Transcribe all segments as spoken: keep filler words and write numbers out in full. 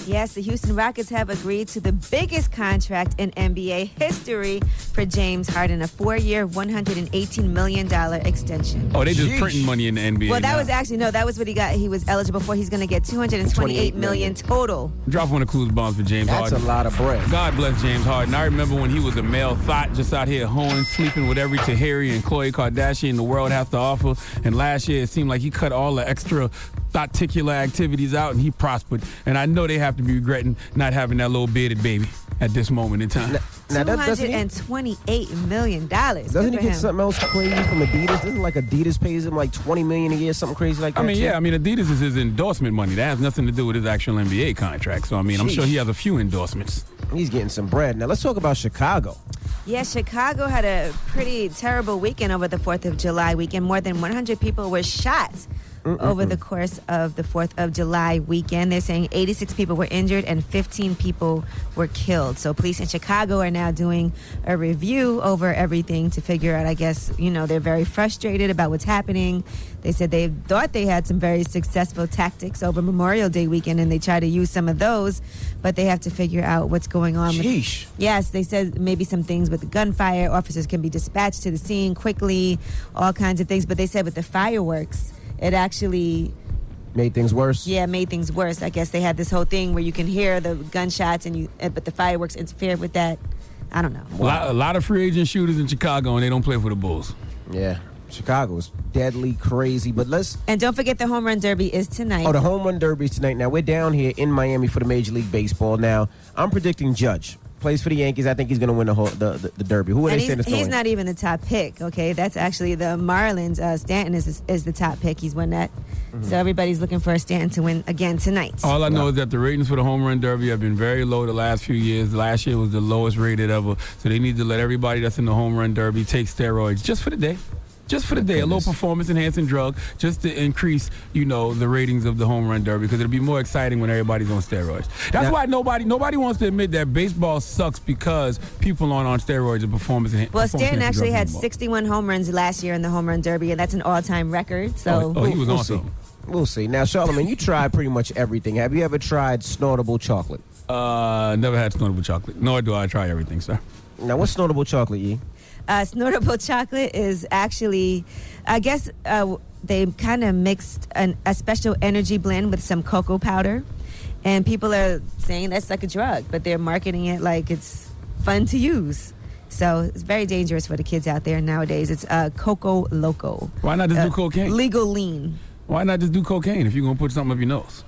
Yes, the Houston Rockets have agreed to the biggest contract in N B A history for James Harden, a four-year, one hundred eighteen million dollars extension. Oh, they just Sheesh. printing money in the N B A Well, that now. was actually, no, that was what he got. He was eligible for. He's going to get two hundred twenty-eight million dollars total. Drop one of Clues bombs for James That's Harden. a lot of bread. God bless James Harden. I remember when he was a male thought just out here hoeing, sleeping with every Tahiri and Khloe Kardashian the world has to offer. And last year, it seemed like he cut all the extra thoughtticular activities out and he prospered. And I know they have to be regretting not having that little bearded baby at this moment in time. Now, that, doesn't he, two hundred twenty-eight million dollars. doesn't Good he for get him. something else crazy from Adidas? Doesn't like Adidas pays him like twenty million dollars a year, something crazy like that? I mean, too? yeah, I mean, Adidas is his endorsement money. That has nothing to do with his actual N B A contract. So, I mean, I'm Sheesh. sure he has a few endorsements. He's getting some bread. Now, let's talk about Chicago. Yeah, Chicago had a pretty terrible weekend over the fourth of July weekend. More than one hundred people were shot Mm-mm-mm. over the course of the fourth of July weekend. They're saying eighty-six people were injured and fifteen people were killed. So police in Chicago are now doing a review over everything to figure out, I guess, you know, they're very frustrated about what's happening. They said they thought they had some very successful tactics over Memorial Day weekend, and they tried to use some of those, but they have to figure out what's going on. Sheesh. With, yes, they said maybe some things with the gunfire. Officers can be dispatched to the scene quickly, all kinds of things. But they said with the fireworks, it actually... Made things worse? Yeah, made things worse. I guess they had this whole thing where you can hear the gunshots, and you, but the fireworks interfered with that. I don't know. A lot, a lot of free agent shooters in Chicago, and they don't play for the Bulls. Yeah. Chicago is deadly crazy, but let's... And don't forget the Home Run Derby is tonight. Oh, the Home Run Derby is tonight. Now, we're down here in Miami for the Major League Baseball. Now, I'm predicting Judge. Plays for the Yankees. I think he's going to win the, whole, the, the the Derby. Who are and they saying he's, is going he's to win? not even the top pick, okay? That's actually the Marlins. Uh, Stanton is is the top pick. He's won that. Mm-hmm. So everybody's looking for Stanton to win again tonight. All I know is that the ratings for the Home Run Derby have been very low the last few years. Last year was the lowest rated ever. So they need to let everybody that's in the Home Run Derby take steroids just for the day. Just for the day, a low performance-enhancing drug, just to increase, you know, the ratings of the Home Run Derby, because it'll be more exciting when everybody's on steroids. That's now, why nobody nobody wants to admit that baseball sucks because people aren't on steroids and performance enhancing. Well, Stanton actually had sixty-one home runs last year in the Home Run Derby, and that's an all-time record. So, oh, oh he was we'll awesome. See. We'll see. Now, Charlamagne, you tried pretty much everything. Have you ever tried snortable chocolate? Uh, never had snortable chocolate. Nor do I try everything, sir. Now, what's snortable chocolate, Yee? Uh, snortable chocolate is actually, I guess, uh, they kind of mixed an, a special energy blend with some cocoa powder, and people are saying that's like a drug, but they're marketing it like it's fun to use. So it's very dangerous for the kids out there nowadays. It's uh, Coco Loco. Why not just uh, do cocaine? Legal lean. Why not just do cocaine if you're going to put something up your nose?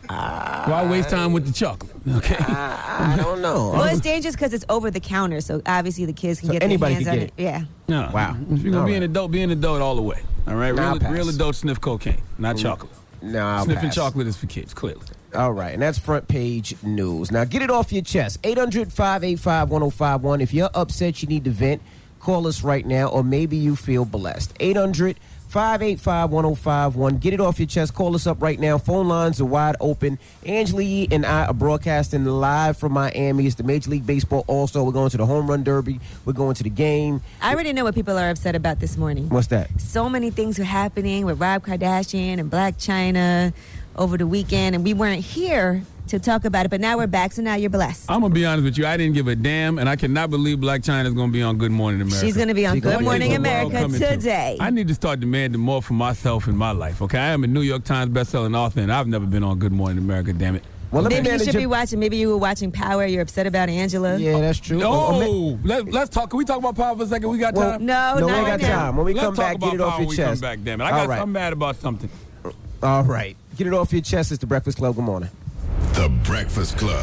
Uh, Why waste time with the chocolate? Okay. Uh, I don't know. Well, it's dangerous because it's over the counter, so obviously the kids can So get anybody their hands can on get it. it. Yeah. No. Wow. If you're going All to be right. an adult, be an adult all the way. All right? Nah, I'll Real, pass. real adults sniff cocaine, not chocolate. No, I'll Sniffing pass. chocolate is for kids, clearly. All right, and that's front page news. Now, get it off your chest. eight hundred, five eight five, one oh five one. If you're upset, you need to vent, call us right now, or maybe you feel blessed. eight hundred, five eight five, one oh five one. Get it off your chest. Call us up right now. Phone lines are wide open. Angela Yee and I are broadcasting live from Miami. It's the Major League Baseball All-Star. We're going to the Home Run Derby. We're going to the game. I already know what people are upset about this morning. What's that? So many things were happening with Rob Kardashian and Black China over the weekend, and we weren't here to talk about it, but now we're back, so now you're blessed. I'm going to be honest with you. I didn't give a damn, and I cannot believe Black China is going to be on Good Morning America. She's going to be on She gonna Good be Morning on America Coming to. today. I need to start demanding more for myself in my life, okay? I am a New York Times bestselling author, and I've never been on Good Morning America, damn it. Well, let me Maybe you manage should your- be watching. Maybe you were watching Power. You're upset about Angela. Yeah, that's true. No, Or- or ma- let, let's talk. Can we talk about Power for a second? We got Well, time? No, no, not we ain't right got now. time. When we Let's come talk back, about get it off Power your when we chest. come back, damn it. I All got, right. I'm mad about something. All right. Get it off your chest. It's the Breakfast Club. Good morning. The Breakfast Club.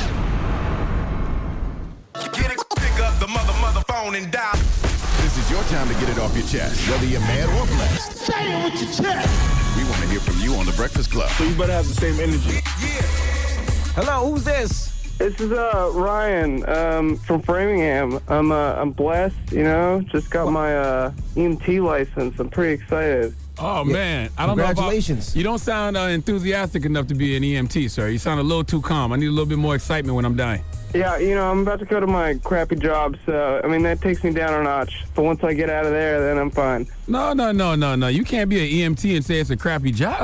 Get it, pick up the mother, mother phone and dial. This is your time to get it off your chest, whether you're mad or blessed. Say it with your chest. We want to hear from you on The Breakfast Club. So you better have the same energy. Hello, who's this? This is uh Ryan um, from Framingham. I'm uh, I'm blessed, you know. Just got my uh, E M T license. I'm pretty excited. Oh, Yeah. man. I don't know Congratulations. if I, you don't sound uh, enthusiastic enough to be an E M T, sir. You sound a little too calm. I need a little bit more excitement when I'm dying. Yeah, you know, I'm about to go to my crappy job, so I mean that takes me down a notch. But once I get out of there, then I'm fine. No, no, no, no, no. You can't be an E M T and say it's a crappy job.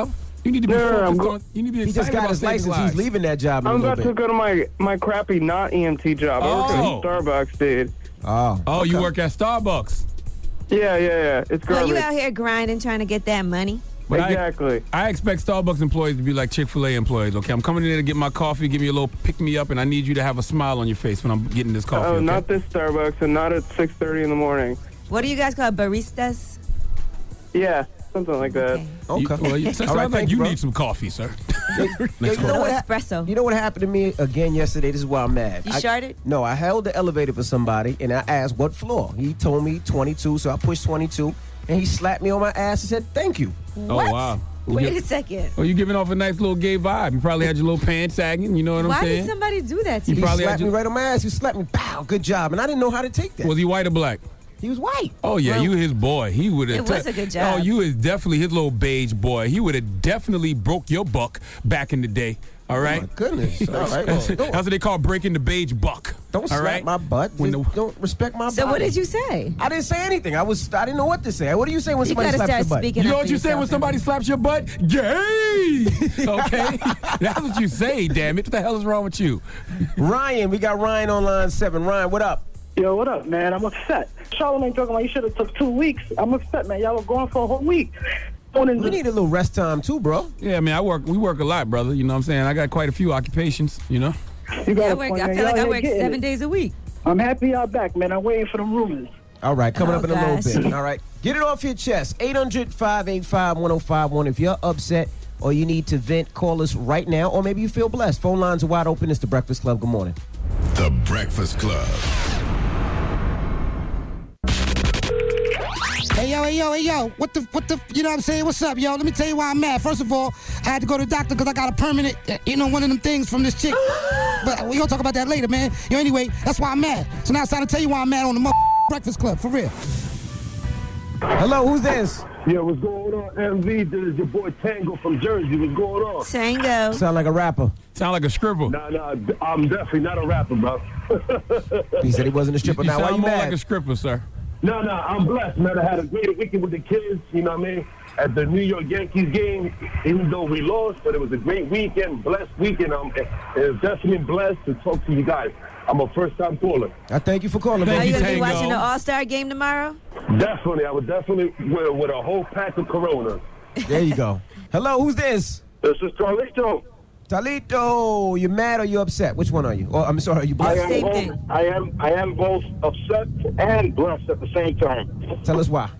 You need to be No, no, no, I'm focused go- on. You need to be He excited just got about his saving license. lives. He's leaving that job in I'm a little about to bit. go to my my crappy not E M T job. I work Oh. at Starbucks, dude. Oh, Oh, okay. you work at Starbucks. Yeah, yeah, yeah. It's Well, garbage. you out here grinding, trying to get that money. But I- exactly. I expect Starbucks employees to be like Chick-fil-A employees, okay? I'm coming in there to get my coffee, give me a little pick-me-up, and I need you to have a smile on your face when I'm getting this coffee, Oh, okay? not this Starbucks, and not at six thirty in the morning. What do you guys call baristas? Yeah, something like that. Okay. Okay. You, well, you, sounds All right, like thank you bro. need some coffee, sir. Yo, you know No what? espresso. You know what happened to me again yesterday? This is why I'm mad. You I, sharded? No, I held the elevator for somebody, and I asked what floor. He told me twenty-two, so I pushed twenty-two, and he slapped me on my ass and said, thank you. Oh, What? wow. You Wait get- a second. Oh, you giving off a nice little gay vibe. You probably had your little pants sagging, you know what I'm Why saying? did somebody do that to You you? He probably had slapped me your- right on my ass. He slapped me, pow, good job. And I didn't know how to take that. Was he white or black? He was white. Oh, yeah, Well, you his boy. He would have. it was a good job. Oh, you is definitely his little beige boy. He would have definitely broke your buck back in the day. All right? Oh, my goodness. All right. That's, Well, that's what they call breaking the beige buck. don't all slap right? my butt. When Just the- don't respect my So body. what did you say? I didn't say anything. I was. I didn't know what to say. What do you say when You somebody gotta slaps start your butt? speaking You know up what for you say when yourself, somebody Henry. slaps your butt? Gay! Okay? That's what you say, damn it. What the hell is wrong with you? Ryan, we got Ryan on line seven. Ryan, what up? Yo, what up, man? I'm upset. Charlamagne talking about you should have took two weeks. I'm upset, man. Y'all were going for a whole week. We need a little rest time too, bro. Yeah, I mean, I work. We work a lot, brother. You know what I'm saying? I got quite a few occupations, you know? You got I, a work, point, I man. feel like Y'all I here work getting seven it. days a week. I'm happy y'all back, man. I'm waiting for them rumors. All right, coming Oh, up in a gosh. little bit. All right. Get it off your chest. eight hundred, five eight five, one oh five one. If you're upset or you need to vent, call us right now. Or maybe you feel blessed. Phone lines are wide open. It's The Breakfast Club. Good morning. The Breakfast Club. Hey yo, hey yo, hey yo, what the, what the, you know what I'm saying? What's up, yo? Let me tell you why I'm mad. First of all, I had to go to the doctor because I got a permanent, uh, you know, one of them things from this chick. But we gonna talk about that later, man. Yo, anyway, that's why I'm mad. So now it's time to tell you why I'm mad on the mother Breakfast Club, for real. Hello, who's this? Yeah, what's going on, M V? This is your boy Tango from Jersey. What's going on? Tango. Sound like a rapper. Sound like a scribble. Nah, nah, I'm definitely not a rapper, bro. He said he wasn't a You, stripper. you Now, why sound you more mad? like a scribble, sir. No, no, I'm blessed, man. I had a great weekend with the kids, you know what I mean? At the New York Yankees game, even though we lost, but it was a great weekend, blessed weekend. I'm I'm definitely blessed to talk to you guys. I'm a first-time caller. I thank you for calling, Thank Are bro. you you, going to be Tango. watching the All-Star game tomorrow? Definitely, I would definitely with, with a whole pack of Corona. There you go. Hello, who's this? This is Carlito. Talito, you mad or you upset? Which one are you? Oh, I'm sorry, are you I blessed? am, Same both, thing. I am I am both upset and blessed at the same time. Tell us why.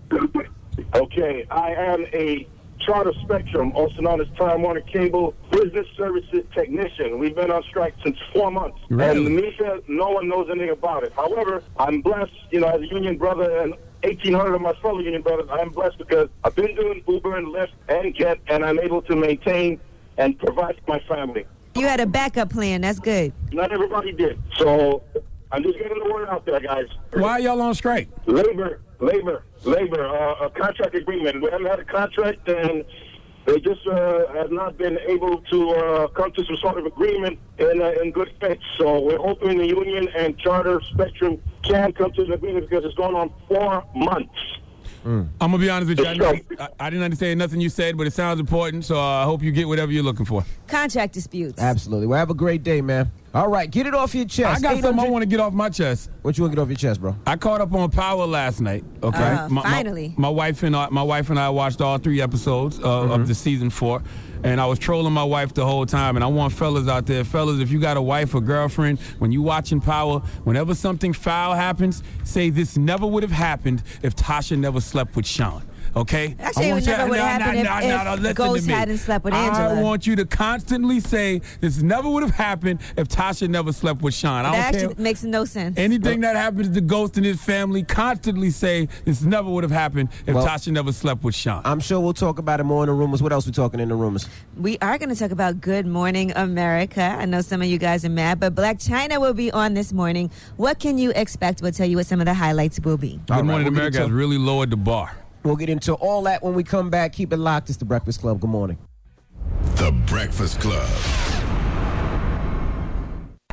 Okay, I am a Charter Spectrum, also known as Time Warner Cable Business Services Technician. We've been on strike since four months. Really? And Misha, no one knows anything about it. However, I'm blessed, you know, as a union brother and eighteen hundred of my fellow union brothers, I am blessed because I've been doing Uber and Lyft and Get, and I'm able to maintain and provide for my family. You had a backup plan. That's good. Not everybody did. So I'm just getting the word out there, guys. Why are y'all on strike? Labor, labor, labor, uh, a contract agreement. We haven't had a contract, and they just uh, have not been able to uh, come to some sort of agreement in uh, in good faith. So we're hoping the union and Charter Spectrum can come to an agreement because it's going on four months. I'm gonna be honest with you. I, It's know, strike. I, I didn't understand nothing you said, but it sounds important. So uh, I hope you get whatever you're looking for. Contract disputes. Absolutely. Well, have a great day, man. All right, get it off your chest. I got something I eight hundred want to get off my chest. What you want to get off your chest, bro? I caught up on Power last night. Okay, Uh, my, my- finally. my, wife and I, my wife and I watched all three episodes uh, of the season four, and I was trolling my wife the whole time. And I want fellas out there, fellas, if you got a wife or girlfriend, when you watching Power, whenever something foul happens, say this never would have happened if Tasha never slept with Sean. Okay? Actually, I it want never you- would have nah, happened nah, if- nah, nah, if listen to Ghost me. hadn't slept with Angela. I want you to constantly say this never would have happened if Tasha never slept with Sean. I That don't care. actually makes no sense. Anything that happens to Ghost and his family, constantly say this never would have happened if Well, Tasha never slept with Sean. I'm sure we'll talk about it more in the rumors. What else we talking in the rumors? We are going to talk about Good Morning America. I know some of you guys are mad, but Black China will be on this morning. What can you expect? We'll tell you what some of the highlights will be. Good All right, Morning we'll get America into- has really lowered the bar. We'll get into all that when we come back. Keep it locked. It's The Breakfast Club. Good morning. The Breakfast Club.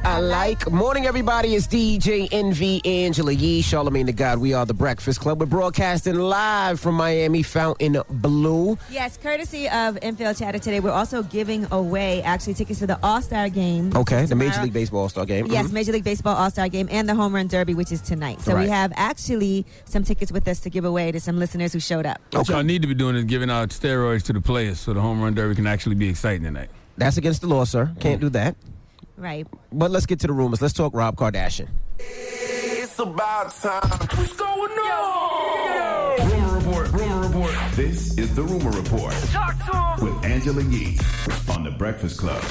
I like. Morning, everybody. It's D J Envy, Angela Yee, Charlamagne the God. We are the Breakfast Club. We're broadcasting live from Miami Fountain Blue. Yes, courtesy of Infield Chatter today, we're also giving away actually tickets to the All-Star game. Okay, the tomorrow. Major League Baseball All-Star game. Yes, Mhm. Major League Baseball All-Star game and the Home Run Derby, which is tonight. So Right. we have actually some tickets with us to give away to some listeners who showed up. What y'all need to be doing is giving out steroids to the players so the home run derby can actually be exciting tonight. That's against the law, sir. Can't do that. Right. But let's get to the rumors. Let's talk Rob Kardashian. It's about time. What's going on? Rumor Report, Rumor Report. This is the Rumor Report Talk to him. with Angela Yee on The Breakfast Club.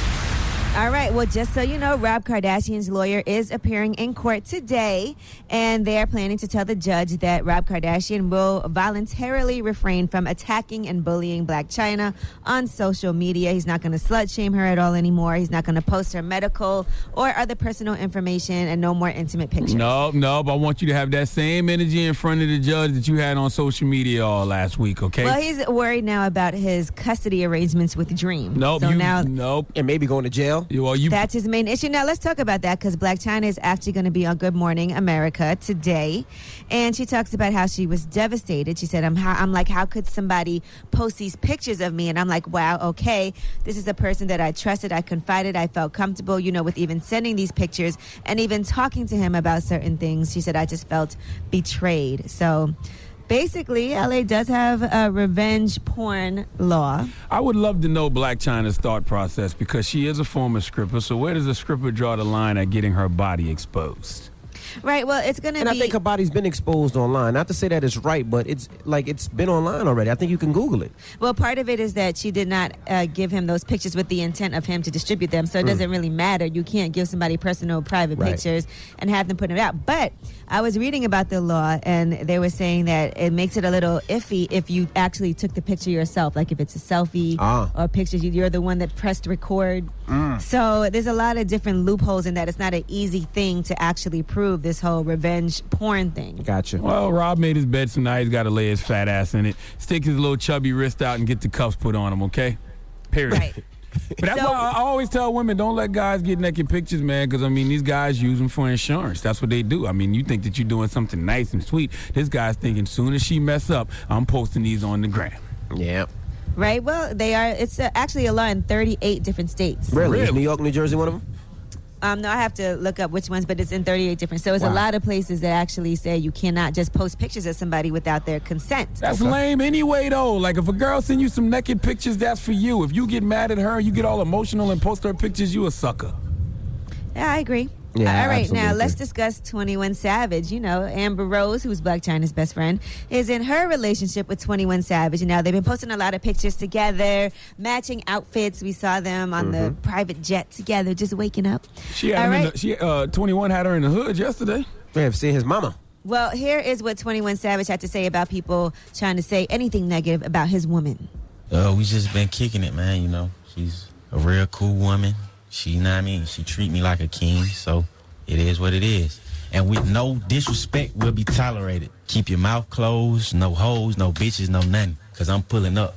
All right. Well, just so you know, Rob Kardashian's lawyer is appearing in court today, and they are planning to tell the judge that Rob Kardashian will voluntarily refrain from attacking and bullying Blac Chyna on social media. He's not going to slut shame her at all anymore. He's not going to post her medical or other personal information, and no more intimate pictures. No, no, but I want you to have that same energy in front of the judge that you had on social media all last week, okay? Well, he's worried now about his custody arrangements with Dream. Nope, So you, now nope. And maybe going to jail. Well, you, that's his main issue. Now, let's talk about that because Blac Chyna is actually going to be on Good Morning America today. And she talks about how she was devastated. She said, I'm, how, I'm like, how could somebody post these pictures of me? And I'm like, wow, okay. This is a person that I trusted, I confided, I felt comfortable, you know, with even sending these pictures and even talking to him about certain things. She said, I just felt betrayed. So basically, L A does have a revenge porn law. I would love to know Blac Chyna's thought process because she is a former stripper. So where does a stripper draw the line at getting her body exposed? Right, well, it's going to And be... I think her body's been exposed online. Not to say that it's right, but it's like it's been online already. I think you can Google it. Well, part of it is that she did not uh, give him those pictures with the intent of him to distribute them, so it Mm. doesn't really matter. You can't give somebody personal, private Right. pictures and have them put it out. But I was reading about the law, and they were saying that it makes it a little iffy if you actually took the picture yourself, like if it's a selfie Ah. or pictures, you- you're the one that pressed record. Mm. So there's a lot of different loopholes in that. It's not an easy thing to actually prove this whole revenge porn thing. Gotcha. Well, Rob made his bed, so now he's got to lay his fat ass in it, stick his little chubby wrist out, and get the cuffs put on him, okay? Period. Right. But that's So- why I always tell women, don't let guys get naked pictures, man, because, I mean, these guys use them for insurance. That's what they do. I mean, you think that you're doing something nice and sweet. This guy's thinking, soon as she mess up, I'm posting these on the gram. Yeah. Right? Well, they are. It's uh, actually a law in thirty-eight different states. Really? Is Really? New York, New Jersey one of them? Um, no, I have to look up which ones, but it's in thirty-eight different. So it's Wow. a lot of places that actually say you cannot just post pictures of somebody without their consent. That's lame anyway, though. Like, if a girl send you some naked pictures, that's for you. If you get mad at her, you get all emotional and post her pictures, you a sucker. Yeah, I agree. Yeah, All right, absolutely. now let's discuss twenty-one Savage. You know, Amber Rose, who's Blac Chyna's best friend, is in her relationship with twenty-one Savage. And now they've been posting a lot of pictures together, matching outfits. We saw them on the private jet together, just waking up. She had All him in right. the, she, uh, twenty-one had her in the hood yesterday. Yeah, I've seen his mama. Well, here is what twenty-one Savage had to say about people trying to say anything negative about his woman. Uh, we just been kicking it, man. You know, she's a real cool woman. She, you know what I mean? She treat me like a king, so it is what it is. And with no disrespect will be tolerated. Keep your mouth closed, no hoes, no bitches, no nothing, because I'm pulling up.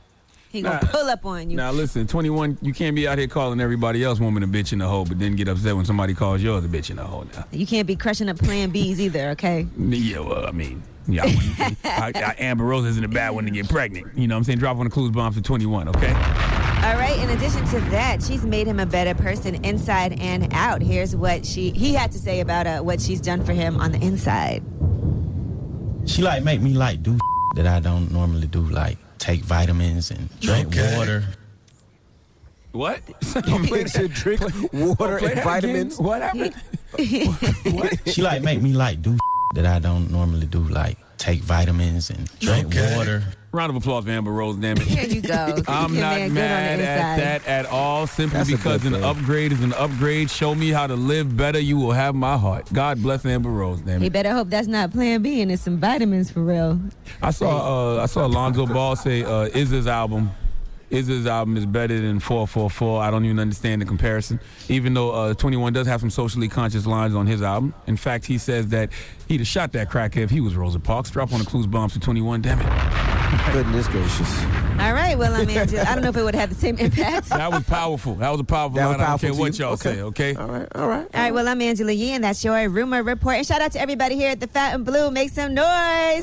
He gonna Nah. pull up on you. Now, listen, twenty-one, you can't be out here calling everybody else woman a bitch and a hoe, but then get upset when somebody calls yours a bitch and a hoe now. You can't be crushing up Plan Bs either, okay? Yeah, well, I mean, yeah, I wouldn't- I, I, Amber Rose isn't a bad one to get pregnant. You know what I'm saying? Drop on the clues bomb for twenty-one, okay? All right, in addition to that, she's made him a better person inside and out. Here's what she he had to say about uh, what she's done for him on the inside. She like make me like do that I don't normally do, like take vitamins and drink Okay. water. What? You made her drink water Play and that vitamins? again? What happened? She like make me like do that I don't normally do, like take vitamins and drink Okay. water. Round of applause for Amber Rose, damn it. Here you go. Keep I'm your not man good on the mad at inside. that at all, simply That's a because good an thing. upgrade is an upgrade. Show me how to live better, you will have my heart. God bless Amber Rose, damn He it. better hope that's not Plan B and it's some vitamins for real. I saw uh, I saw Alonzo Ball say uh, Izza's album Izza's album is better than four four four. I don't even understand the comparison, even though uh, twenty-one does have some socially conscious lines on his album. In fact, he says that he'd have shot that crackhead if he was Rosa Parks. Drop on the clues bombs for twenty-one, damn it. Goodness gracious. All right, well, I'm Angela. I don't know if it would have the same impact. That was powerful. That was a powerful That was line. I don't powerful care to what you? y'all Okay. say, okay? All right, all right. All right, well, I'm Angela Yee, and that's your Rumor Report. And shout out to everybody here at the Fat and Blue. Make some noise.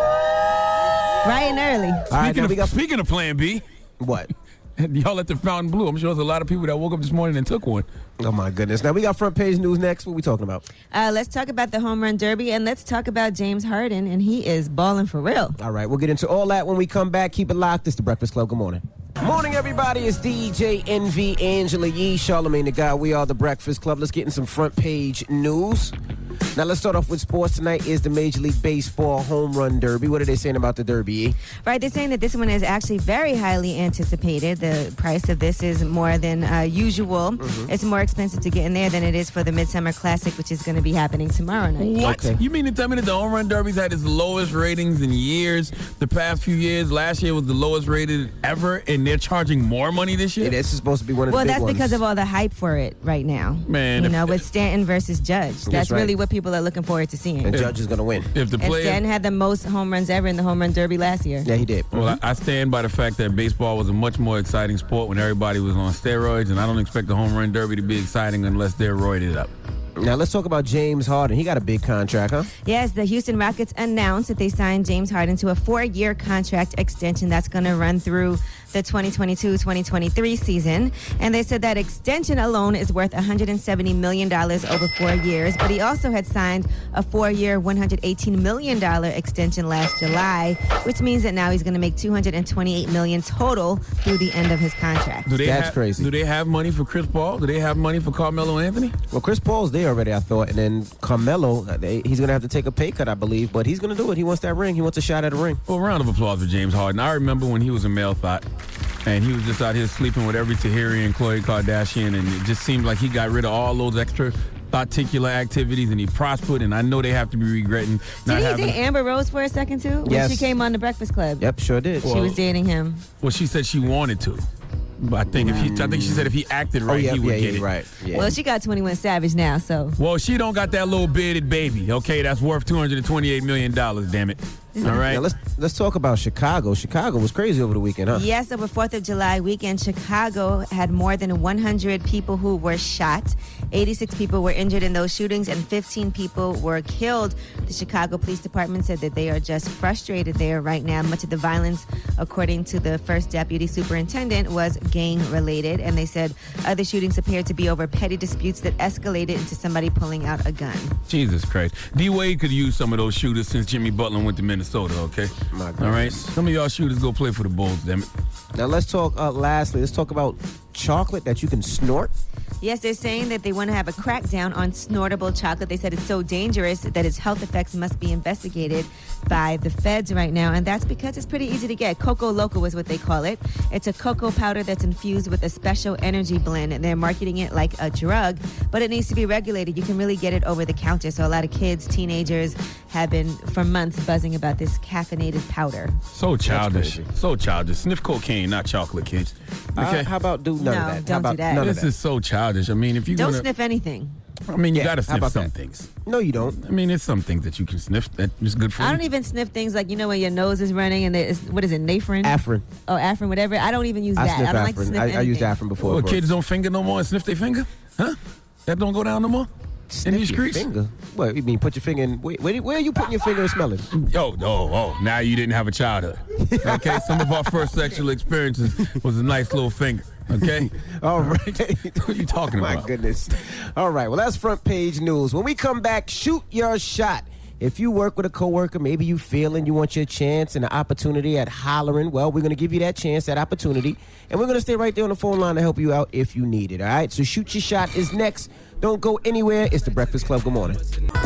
Bright and early. All right, Speaking, now of, we got speaking of Plan B, what? y'all at the Fountain Blue. I'm sure there's a lot of people that woke up this morning and took one. Oh, my goodness. Now, we got front page news next. What we talking about? Uh, let's talk about the Home Run Derby, and let's talk about James Harden, and he is balling for real. All right, we'll get into all that when we come back. Keep it locked. It's The Breakfast Club. Good morning. Morning, everybody. It's D J N V, Angela Yee, Charlamagne the Guy. We are The Breakfast Club. Let's get in some front page news. Now, let's start off with sports. Tonight is the Major League Baseball Home Run Derby. What are they saying about the Derby, E? Right, they're saying that this one is actually very highly anticipated. The price of this is more than uh, usual. Mm-hmm. It's more expensive to get in there than it is for the Midsummer Classic, which is going to be happening tomorrow night. What? Okay. You mean to tell me that the Home Run Derby's had its lowest ratings in years, the past few years? Last year was the lowest rated ever, and they're charging more money this year? Yeah, this is supposed to be one of Well, the big that's ones. because of all the hype for it right now. Man, you if- know, with Stanton versus Judge. That's right. really what people are looking forward to seeing. And Judge is going to win. If the And player, Stanton had the most home runs ever in the Home Run Derby last year. Yeah, he did. well, I, I stand by the fact that baseball was a much more exciting sport when everybody was on steroids, and I don't expect the Home Run Derby to be exciting unless they're roided up. Now, let's talk about James Harden. He got a big contract, huh? Yes, the Houston Rockets announced that they signed James Harden to a four-year contract extension that's going to run through the twenty twenty-two twenty twenty-three season. And they said that extension alone is worth one hundred seventy million dollars over four years. But he also had signed a four-year, one hundred eighteen million dollars extension last July, which means that now he's going to make two hundred twenty-eight million dollars total through the end of his contract. Do they That's have, crazy. Do they have money for Chris Paul? Do they have money for Carmelo Anthony? Well, Chris Paul's there already, I thought. And then Carmelo, uh, they, he's going to have to take a pay cut, I believe. But he's going to do it. He wants that ring. He wants a shot at a ring. Well, round of applause for James Harden. I remember when he was a male thought, and he was just out here sleeping with every Tahiri and Khloe Kardashian, and it just seemed like he got rid of all those extra particular activities, and he prospered, and I know they have to be regretting not Did he having... date Amber Rose for a second, too? When Yes. she came on the Breakfast Club. Yep, sure did. She was dating him. Well, she said she wanted to. But I think if he, I think she said if he acted right, oh, yeah, he would yeah, get yeah, it. right. Yeah. Well, she got twenty-one Savage now, so. Well, she don't got that little bearded baby, okay? That's worth two hundred twenty-eight million dollars, damn it. All right? Now, let's, let's talk about Chicago. Chicago was crazy over the weekend, huh? Yes, over fourth of July weekend, Chicago had more than one hundred people who were shot. eighty-six people were injured in those shootings, and fifteen people were killed. The Chicago Police Department said that they are just frustrated there right now. Much of the violence, according to the first deputy superintendent, was gang-related, and they said other shootings appeared to be over petty disputes that escalated into somebody pulling out a gun. Jesus Christ. D-Wade could use some of those shooters since Jimmy Butler went to Minnesota, okay? My All right? goodness. Some of y'all shooters go play for the Bulls, damn it. Now, let's talk, uh, lastly, let's talk about chocolate that you can snort. Yes, they're saying that they want to have a crackdown on snortable chocolate. They said it's so dangerous that its health effects must be investigated by the feds right now, and that's because it's pretty easy to get. Coco Loco is what they call it. It's a cocoa powder that's infused with a special energy blend, and they're marketing it like a drug, but it needs to be regulated. You can really get it over the counter, so a lot of kids, teenagers have been, for months, buzzing about this caffeinated powder. So childish. crazy. So childish. Sniff cocaine, not chocolate, kids. Okay? Uh, how about do none No, of that? How don't about do that. None this of that? is so childish. I mean, if you're Don't gonna... sniff anything. I mean, you Yeah, gotta how sniff about some that? things. No, you don't. I mean, there's some things that you can sniff that is good for I you. don't even sniff things like, you know, when your nose is running and there's, what is it, Nafrin? Afrin. Oh, Afrin, whatever. I don't even use I that. sniff I don't like to Afrin. sniff I, I anything. used Afrin before. Well, bro. kids don't finger no more and sniff their finger? Huh? That don't go down no more? In Sniff these your streets? finger? What, you mean put your finger in? Where, where, where are you putting your finger and smell it? Oh, oh, oh, now you didn't have a childhood. Okay? Some of our first sexual experiences was a nice little finger. Okay? All right. What are you talking My about? goodness. All right. Well, that's front page news. When we come back, shoot your shot. If you work with a coworker, maybe you feeling you want your chance and an opportunity at hollering, well, we're going to give you that chance, that opportunity, and we're going to stay right there on the phone line to help you out if you need it, all right? So shoot your shot is next. Don't go anywhere. It's The Breakfast Club. Good morning.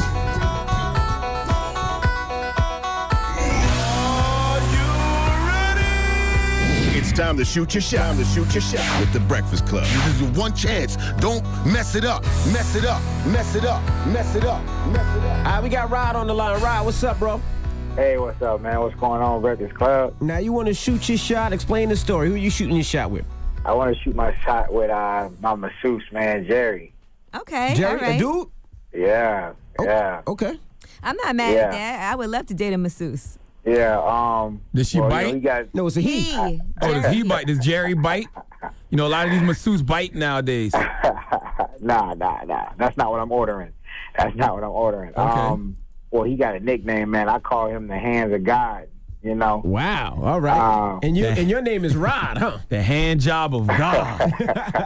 It's time to shoot your shot. Time to shoot your shot with the Breakfast Club. This is your one chance. Don't mess it up. Mess it up. Mess it up. Mess it up. Mess it up. All right, we got Rod on the line. Rod, what's up, bro? Hey, what's up, man? What's going on, Breakfast Club? Now, you want to shoot your shot? Explain the story. Who you shooting your shot with? I want to shoot my shot with uh, my masseuse, man, Jerry. Okay, Jerry, all right. a dude? Yeah, yeah. Okay. I'm not mad Yeah. at that. I would love to date a masseuse. Yeah. Um. Does she well, bite? You know, he got, No, it's a he. He. Oh, does he bite? Does Jerry bite? You know, a lot of these masseuses bite nowadays. nah, nah, nah. That's not what I'm ordering. That's not what I'm ordering. Okay. Um. Well, he got a nickname, man. I call him the Hands of God. You know. Wow. All right. Uh, and you and your name is Rod, huh? The hand job of God.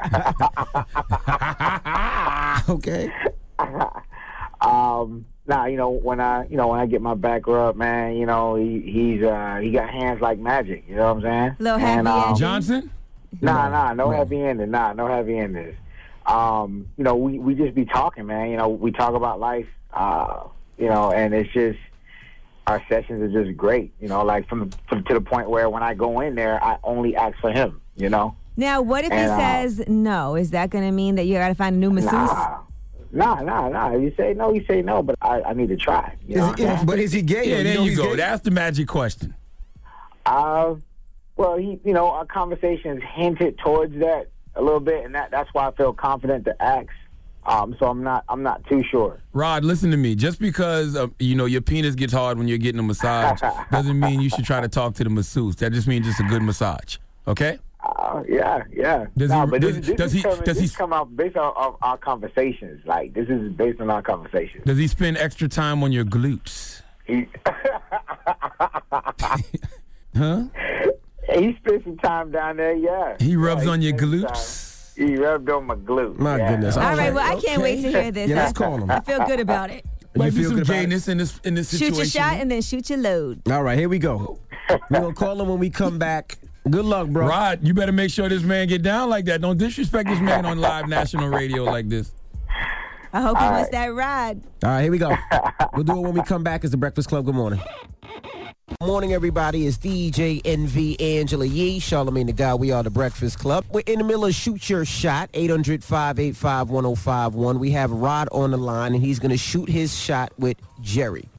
Okay. um. Nah, you know when I, you know when I get my back rubbed, man. You know he he's uh he got hands like magic. You know what I'm saying? Little happy And, um, ending. Johnson? Nah, nah, no happy ending. Nah, no happy endings. Um, you know, we, we just be talking, man. You know, we talk about life, uh, you know, and it's just, our sessions are just great, you know, like from, the, from to the point where when I go in there, I only ask for him, you know? Now, what if he And, uh, says no? Is that going to mean that you got to find a new masseuse? Nah, nah, nah, nah. You say no, you say no, but I, I need to try. You know Is, is, but is he gay? Yeah, You there know you he's go. gay? That's the magic question. Uh, well, he, you know, our conversations hinted towards that a little bit, and that, that's why I feel confident to ask. Um, so I'm not, I'm not too sure. Rod, listen to me. Just because uh, you know your penis gets hard when you're getting a massage doesn't mean you should try to talk to the masseuse. That just means it's a good massage. Okay? Uh, yeah, yeah. Does no, he- but does- this, this does is he- coming, does this he- is come out based on, on our conversations. Like this is based on our conversations. Does he spend extra time on your glutes? He, Huh? he spent some time down there. Yeah. He rubs Yeah, on your spent some glutes? time. He rubbed on my glutes. My yeah. goodness. All All right, right, well, I can't wait to hear this. Yeah, let's I- call him. I feel good about it. Might You be feel some good about it? gayness in this in this Shoot situation. your shot and then shoot your load. All right, here we go. We're going to call him when we come back. Good luck, bro. Rod, you better make sure this man get down like that. Don't disrespect this man on live national radio like this. I hope he All wants right. that ride. All right, here we go. We'll do it when we come back. It's the Breakfast Club. Good morning. Morning, everybody. It's D J N V Angela Yee, Charlamagne the God. We are the Breakfast Club. We're in the middle of Shoot Your Shot, eight hundred, five eight five, one oh five one. We have Rod on the line, and he's going to shoot his shot with Jerry.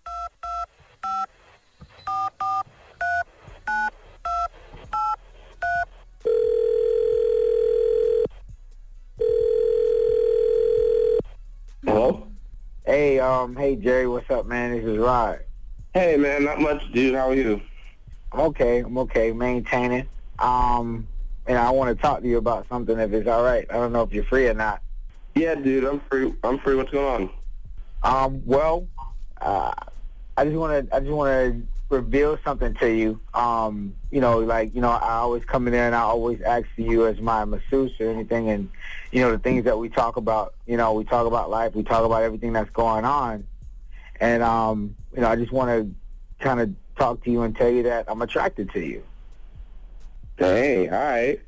Hello? Hey, um, hey Jerry, what's up, man? This is Rod. Hey, man, not much, dude. How are you? I'm okay. I'm okay. Maintaining. Um, and I want to talk to you about something if it's all right. I don't know if you're free or not. Yeah, dude, I'm free. I'm free. What's going on? Um, well, uh, I just want to, I just want to reveal something to you. Um, you know, like, you know, I always come in there and I always ask for you as my masseuse or anything. And, you know, the things that we talk about, you know, we talk about life, we talk about everything that's going on. And, um, you know, I just want to kind of talk to you and tell you that I'm attracted to you. Hey, all right.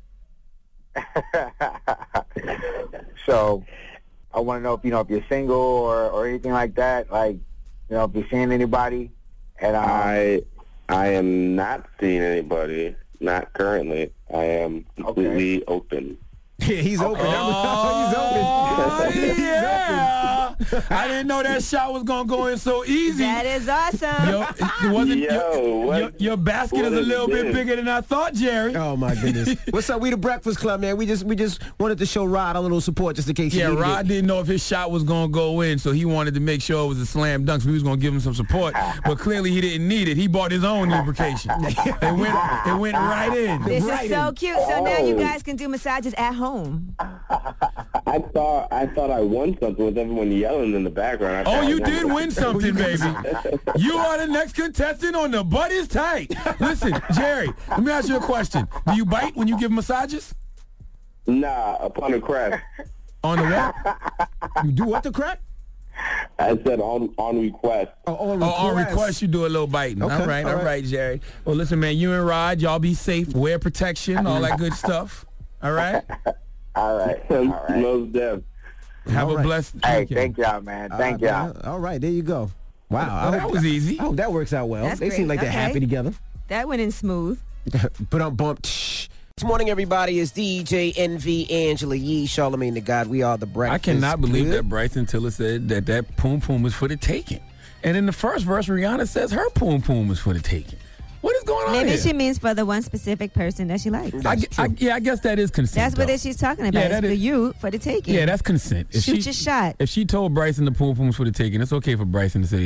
So I want to know if, you know, if you're single or, or anything like that, like, you know, if you're seeing anybody. And um, I I am not seeing anybody, not currently. I am completely open. Yeah, he's open. Oh, he's open. yeah. I didn't know that shot was going to go in so easy. That is awesome. Yo, it wasn't, Yo, your, what- your, your basket what is a is little bit this? bigger than I thought, Jerry. Oh my goodness! What's up? We the Breakfast Club, man. We just we just wanted to show Rod a little support just in case. Yeah, he needed Rod it. didn't know if his shot was going to go in, so he wanted to make sure it was a slam dunk, so he was going to give him some support. But clearly he didn't need it. He bought his own lubrication. It went, it went right in. This Right is so in. cute. So now you Oh. guys can do massages at home. I thought I thought I won something with everyone yelling in the background. I Oh, thought I you won did win something, baby. You are the next contestant on The Butt is Tight. Listen, Jerry, let me ask you a question. Do you bite when you give massages? Nah, upon a crack. On the what? You do what the crack? I said on on request. Oh, on Oh, request. on request, you do a little biting. Okay, all right, all all right. right, Jerry. Well, listen, man, you and Rod, y'all be safe, wear protection, all that good stuff. All right? all right, all right. Most deaf. Have All a right. blessed Hey, weekend. thank y'all, man. Thank Uh, y'all. man, All right, there you go. Wow, Well, I that hope was easy. I hope that works out well. That's they great. seem like they're Okay. happy together. That went in smooth. But I'm bumped. This morning, everybody, is D J N V Angela Yee, Charlamagne the God. We are the I Breakfast cannot believe Club. that Bryson Tiller said that that poom poom was for the taking. And in the first verse, Rihanna says her poom poom was for the taking. What is going on Maybe here? she means for the one specific person that she likes. I, I, yeah, I guess that is consent. That's what though. it she's talking about. Yeah, It's that for is- you, for the taking. Yeah, that's consent. If Shoot she, your shot. If she told Bryson the poom poom's for the taking, it's okay for Bryson to say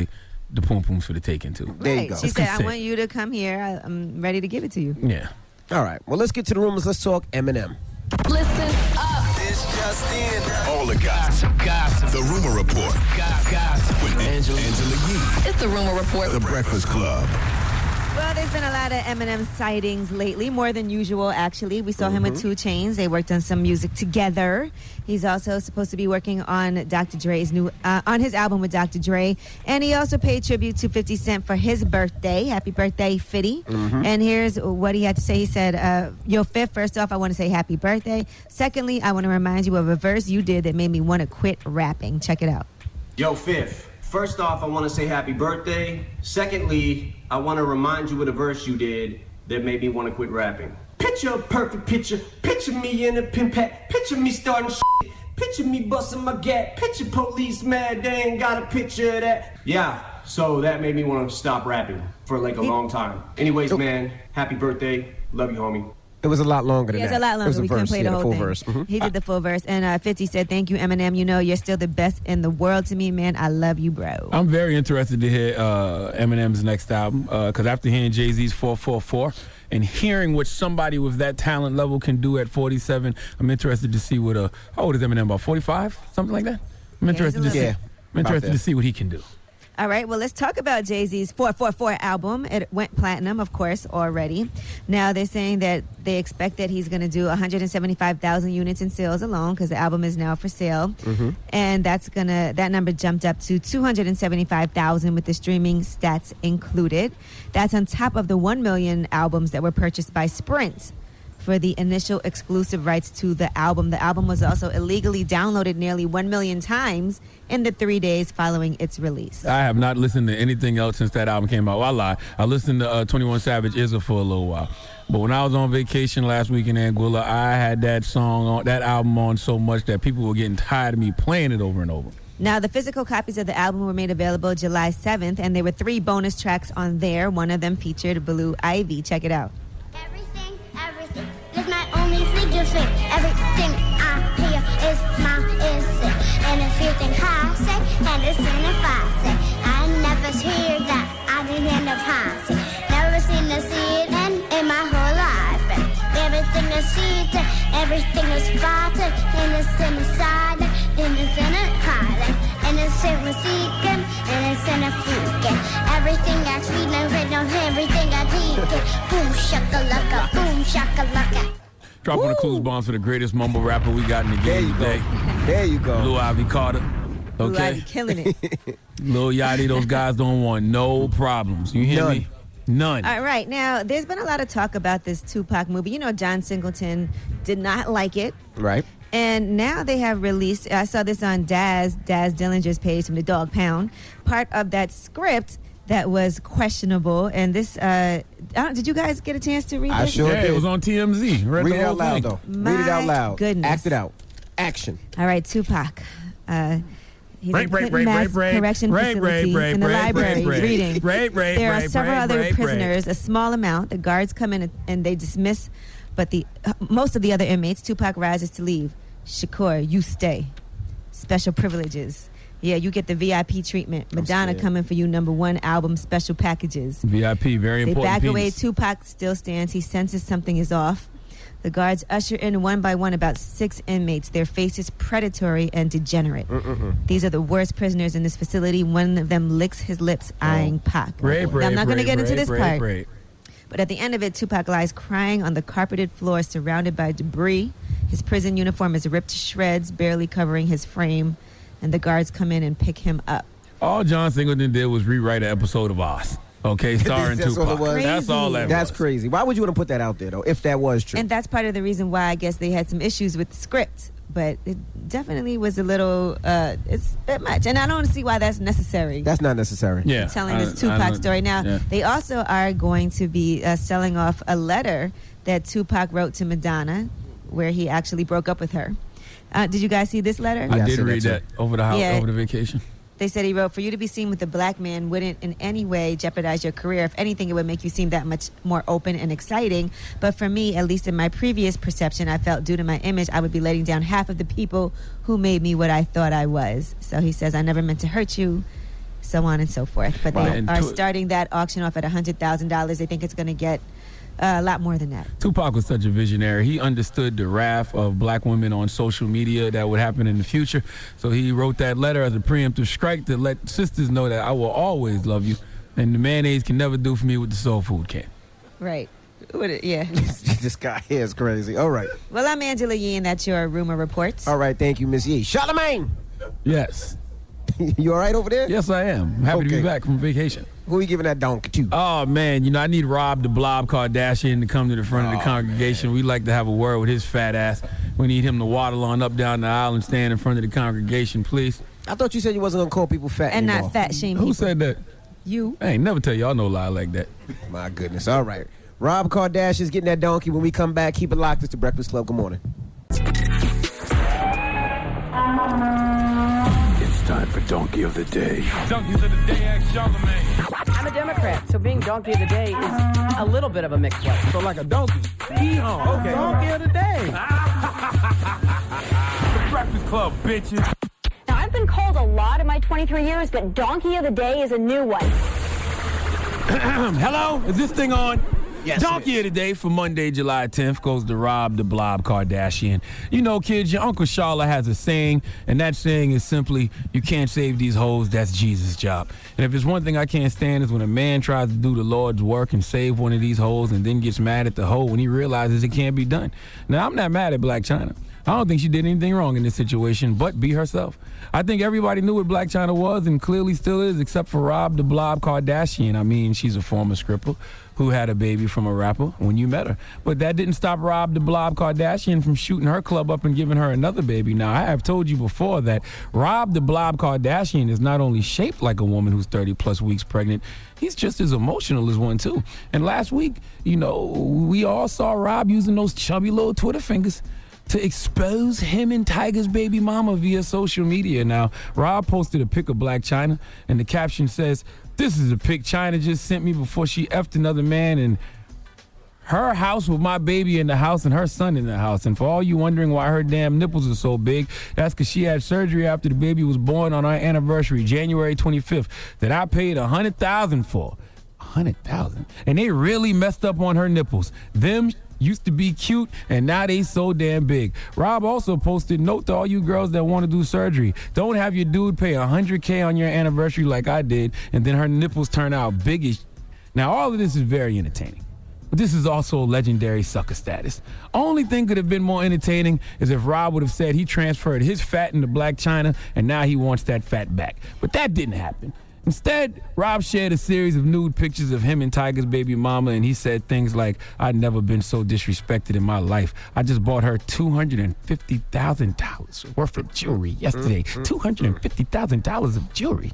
the poom poom's for the taking too. There you Right. go. She said, I want you to come here. I, I'm ready to give it to you. Yeah. All right. Well, let's get to the rumors. Let's talk Eminem. Listen up. It's just in. All the gossip. Gossip. The Rumor Report. Gossip. With Angela, Angela Yee. It's the Rumor Report. The Breakfast Club. Well, there's been a lot of Eminem sightings lately, more than usual, actually. We saw him with Two Chainz. They worked on some music together. He's also supposed to be working on Doctor Dre's new, uh, on his album with Doctor Dre. And he also paid tribute to fifty Cent for his birthday. Happy birthday, fifty. Mhm. And here's what he had to say. He said, uh, yo, Fifth, first off, I want to say happy birthday. Secondly, I want to remind you of a verse you did that made me want to quit rapping. Check it out. Yo, Fifth, first off, I want to say happy birthday. Secondly, I want to remind you of the verse you did that made me want to quit rapping. Picture a perfect picture. Picture me in a pin pack. Picture me starting shit. Picture me busting my gap. Picture police mad. They ain't got a picture of that. Yeah, so that made me want to stop rapping for like a long time. Anyways, man, happy birthday. Love you, homie. It was a lot longer than Yeah, that. it's a lot It longer. was a We couldn't verse, play yeah, the whole full thing. verse. Mhm. He did the full verse. And uh, fifty said, thank you, Eminem. You know, you're still the best in the world to me, man. I love you, bro. I'm very interested to hear uh, Eminem's next album because after hearing Jay-Z's four four four and hearing what somebody with that talent level can do at forty-seven, I'm interested to see what a how old is Eminem? About forty-five, something like that. I'm interested to see. Yeah, I'm about interested that. to see what he can do. All right, well, let's talk about Jay-Z's four four four album. It went platinum, of course, already. Now they're saying that they expect that he's going to do one hundred seventy-five thousand units in sales alone because the album is now for sale. Mm-hmm. And that's gonna that number jumped up to two hundred seventy-five thousand with the streaming stats included. That's on top of the one million albums that were purchased by Sprint for the initial exclusive rights to the album. The album was also illegally downloaded nearly one million times in the three days following its release. I have not listened to anything else since that album came out. Well, I lie. I listened to uh, twenty-one Savage I Z A for a little while. But when I was on vacation last week in Anguilla, I had that song on, that album on so much that people were getting tired of me playing it over and over. Now, the physical copies of the album were made available July seventh, and there were three bonus tracks on there. One of them featured Blue Ivy. Check it out. Everything, everything is my only legal thing. Everything I hear is my is it. And if you think I say, and it's in if I say, I never hear that. I didn't end up high. Never seen a seed and in my whole life. And everything is seed, everything is spotted, and it's in the side, and it's in a pilot, and it's in the seeking, and it's in a freaking. Everything I see, everything I need. Boom shakalaka, boom shakalaka. Dropping the clues bombs for the greatest mumble rapper we got in the game today. There you go. Lil Ivy Carter. Blue Okay. Ivy killing it. Lil Yachty, those guys don't want no problems. You hear None. me? None. All right, now, there's been a lot of talk about this Tupac movie. You know, John Singleton did not like it. Right. And now they have released, I saw this on Daz, Daz Dillinger's page from the Dog Pound, part of that script that was questionable. And this, uh, I don't- did you guys get a chance to read I this? sure Yeah, did. it was on T M Z. Read, Read the it whole out loud, thing. though. Read it out My loud. goodness. Act it out. Action. All right, Tupac. Uh, he's Break, at break, Clinton break, Mass break, break. Correction Break, Facility break, break, in the break, library break, break. reading. Break, break, there are break, several break, other break, break. prisoners, a small amount. The guards come in and, and they dismiss, but the uh, most of the other inmates. Tupac rises to leave. Shakur, you stay. Special privileges. Yeah, you get the V I P treatment. Madonna scared. coming for you. Number one album special packages. V I P, very They important. back away. piece. Tupac still stands. He senses something is off. The guards usher in one by one about six inmates. Their faces predatory and degenerate. Mm-mm-mm. These are the worst prisoners in this facility. One of them licks his lips, eyeing Pac. Rape, Now, I'm rape, not going to rape, get into rape, this rape, part. rape. But at the end of it, Tupac lies crying on the carpeted floor, surrounded by debris. His prison uniform is ripped to shreds, barely covering his frame. And the guards come in and pick him up. All John Singleton did was rewrite an episode of Oz. Okay, starring That's what Tupac. it was. That's all that That's was. crazy. Why would you want to put that out there, though, if that was true? And that's part of the reason why I guess they had some issues with the script. But it definitely was a little, uh, it's a bit much. And I don't see why that's necessary. That's not necessary. Yeah. telling I- this I Tupac don't- story. Now, yeah. they also are going to be uh, selling off a letter that Tupac wrote to Madonna where he actually broke up with her. Uh, did you guys see this letter? I Yeah, I did see that read too. that over the house, Yeah. over the vacation. They said he wrote, for you to be seen with a black man wouldn't in any way jeopardize your career. If anything, it would make you seem that much more open and exciting. But for me, at least in my previous perception, I felt due to my image, I would be letting down half of the people who made me what I thought I was. So he says, I never meant to hurt you. so on and so forth. But Wow. they And are to- starting that auction off at one hundred thousand dollars. They think it's going to get uh, a lot more than that. Tupac was such a visionary. He understood the wrath of black women on social media that would happen in the future. So he wrote that letter as a preemptive strike to let sisters know that I will always love you, and the mayonnaise can never do for me what the soul food can. Right. What it- Yeah. This guy here is crazy. All right. Well, I'm Angela Yee, and that's your rumor reports. All right. Thank you, Miss Yee. Charlamagne. Yes. You all right over there? Yes, I am. Happy to Okay. be back from vacation. Who are you giving that donkey to? Oh, man, you know, I need Rob the Blob Kardashian to come to the front of Oh, the congregation. We'd like to have a word with his fat ass. We need him to waddle on up down the aisle and stand in front of the congregation, please. I thought you said you wasn't going to call people fat And anymore. not fat shame Who people. said that? You. I ain't never tell y'all no lie like that. My goodness. All right. Rob Kardashian's getting that donkey. When we come back, keep it locked. It's the Breakfast Club. Good morning. It's time for Donkey of the Day. Donkeys of the day, ask Charlamagne. I'm a Democrat, so being donkey of the day is a little bit of a mixed one. So like a donkey. Hee-haw. Okay. Donkey of the day. The Breakfast Club, bitches. Now, I've been called a lot in my twenty-three years, but donkey of the day is a new one. Hello? Is this thing on? Yes, Donkey of the day for Monday, July tenth goes to Rob the Blob Kardashian. You know, kids, your Uncle Sharla has a saying, and that saying is simply, you can't save these hoes, that's Jesus' job. And if there's one thing I can't stand is when a man tries to do the Lord's work and save one of these hoes and then gets mad at the hoe when he realizes it can't be done. Now, I'm not mad at Blac Chyna. I don't think she did anything wrong in this situation, but be herself. I think everybody knew what Blac Chyna was and clearly still is, except for Rob the Blob Kardashian. I mean, she's a former stripper who had a baby from a rapper when you met her. But that didn't stop Rob the Blob Kardashian from shooting her club up and giving her another baby. Now, I have told you before that Rob the Blob Kardashian is not only shaped like a woman who's thirty plus weeks pregnant, he's just as emotional as one, too. And last week, you know, we all saw Rob using those chubby little Twitter fingers to expose him and Tiger's baby mama via social media. Now, Rob posted a pic of Blac Chyna, and the caption says, "This is a pic Chyna just sent me before she effed another man in her house with my baby in the house and her son in the house. And for all you wondering why her damn nipples are so big, that's because she had surgery after the baby was born on our anniversary, January twenty-fifth, that I paid one hundred thousand dollars for. one hundred thousand dollars. And they really messed up on her nipples. Them used to be cute, and now they so damn big." Rob also posted, "Note to all you girls that want to do surgery, don't have your dude pay one hundred K on your anniversary like I did, and then her nipples turn out biggish." Now, all of this is very entertaining, but this is also legendary sucker status. Only thing could have been more entertaining is if Rob would have said he transferred his fat into Blac Chyna, and now he wants that fat back. But that didn't happen. Instead, Rob shared a series of nude pictures of him and Tiger's baby mama, and he said things like, "I've never been so disrespected in my life. I just bought her two hundred fifty thousand dollars worth of jewelry yesterday." two hundred fifty thousand dollars of jewelry.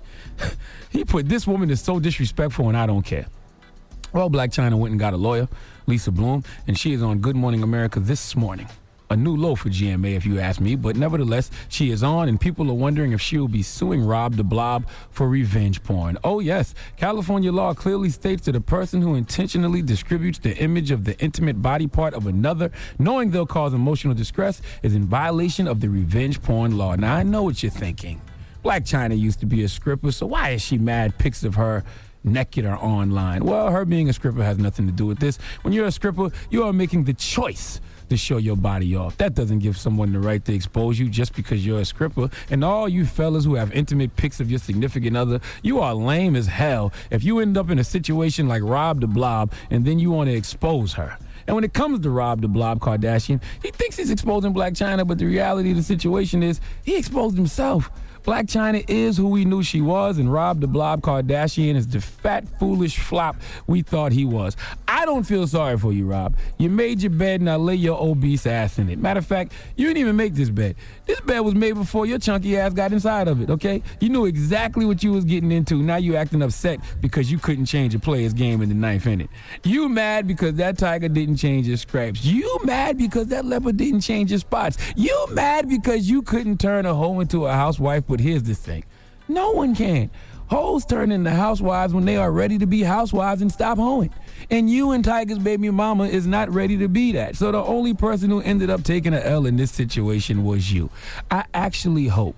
He put, "This woman is so disrespectful, and I don't care." Well, Blac Chyna went and got a lawyer, Lisa Bloom, and she is on Good Morning America this morning. A new low for G M A, if you ask me, but nevertheless, she is on, and people are wondering if she will be suing Rob the Blob for revenge porn. Oh, yes. California law clearly states that a person who intentionally distributes the image of the intimate body part of another, knowing they'll cause emotional distress, is in violation of the revenge porn law. Now, I know what you're thinking. Blac Chyna used to be a stripper, so why is she mad pics of her naked or online? Well, her being a stripper has nothing to do with this. When you're a stripper, you are making the choice to show your body off. That doesn't give someone the right to expose you just because you're a stripper. And all you fellas who have intimate pics of your significant other, you are lame as hell if you end up in a situation like Rob the Blob and then you want to expose her. And when it comes to Rob the Blob Kardashian, he thinks he's exposing Blac Chyna, but the reality of the situation is he exposed himself. Blac Chyna is who we knew she was, and Rob the Blob Kardashian is the fat, foolish flop we thought he was. I don't feel sorry for you, Rob. You made your bed, now lay your obese ass in it. Matter of fact, you didn't even make this bed. This bed was made before your chunky ass got inside of it, okay? You knew exactly what you was getting into. Now you acting upset because you couldn't change a player's game in the ninth inning. You mad because that tiger didn't change his scraps. You mad because that leopard didn't change his spots. You mad because you couldn't turn a hoe into a housewife. But here's the thing. No one can. Hoes turn into housewives when they are ready to be housewives and stop hoeing. And you and Tiger's baby mama is not ready to be that. So the only person who ended up taking an L in this situation was you. I actually hope